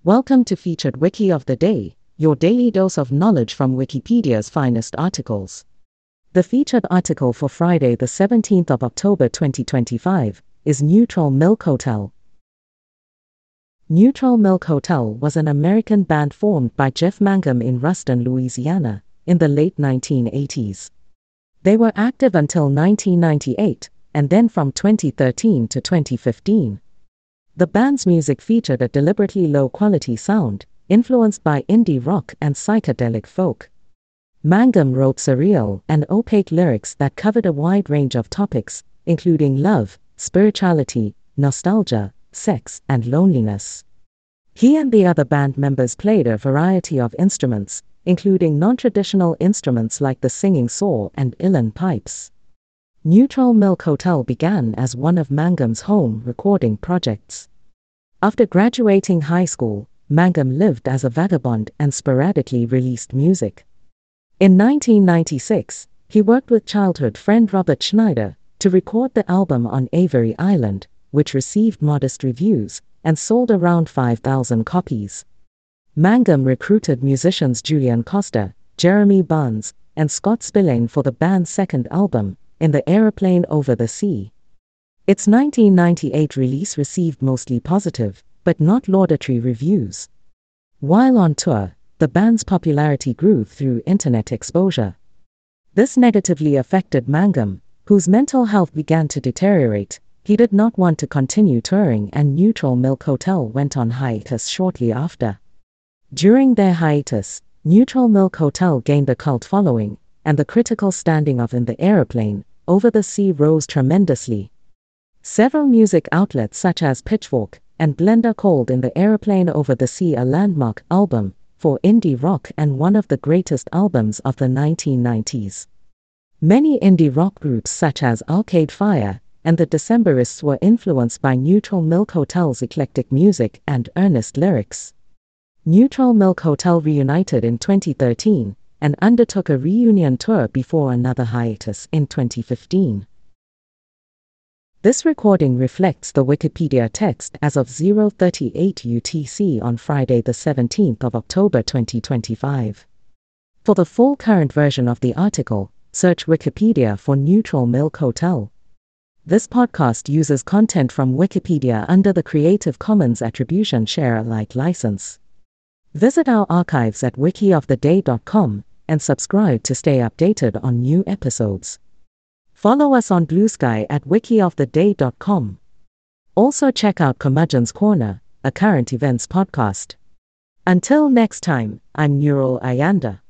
Welcome to Featured Wiki of the Day, your daily dose of knowledge from Wikipedia's finest articles. The featured article for Friday, the 17th of October 2025, is Neutral Milk Hotel. Neutral Milk Hotel was an American band formed by Jeff Mangum in Ruston, Louisiana, in the late 1980s. They were active until 1998, and then from 2013 to 2015. The band's music featured a deliberately low-quality sound, influenced by indie rock and psychedelic folk. Mangum wrote surreal and opaque lyrics that covered a wide range of topics, including love, spirituality, nostalgia, sex, and loneliness. He and the other band members played a variety of instruments, including non-traditional instruments like the singing saw and uilleann pipes. Neutral Milk Hotel began as one of Mangum's home recording projects. After graduating high school, Mangum lived as a vagabond and sporadically released music. In 1996, he worked with childhood friend Robert Schneider to record the album On Avery Island, which received modest reviews and sold around 5,000 copies. Mangum recruited musicians Julian Costa, Jeremy Barnes, and Scott Spillane for the band's second album, In the Aeroplane Over the Sea. Its 1998 release received mostly positive, but not laudatory reviews. While on tour, the band's popularity grew through internet exposure. This negatively affected Mangum, whose mental health began to deteriorate. He did not want to continue touring, and Neutral Milk Hotel went on hiatus shortly after. During their hiatus, Neutral Milk Hotel gained a cult following, and the critical standing of In the Aeroplane Over the Sea rose tremendously. Several music outlets such as Pitchfork and Blender called In the Aeroplane Over the Sea a landmark album for indie rock and one of the greatest albums of the 1990s. Many indie rock groups such as Arcade Fire and the Decemberists were influenced by Neutral Milk Hotel's eclectic music and earnest lyrics. Neutral Milk Hotel reunited in 2013 and undertook a reunion tour before another hiatus in 2015. This recording reflects the Wikipedia text as of 0:38 UTC on Friday, the 17th of October 2025. For the full current version of the article, search Wikipedia for Neutral Milk Hotel. This podcast uses content from Wikipedia under the Creative Commons Attribution Share Alike license. Visit our archives at wikioftheday.com and subscribe to stay updated on new episodes. Follow us on Blue Sky at wikioftheday.com. Also check out Curmudgeon's Corner, a current events podcast. Until next time, I'm Nurul Ayanda.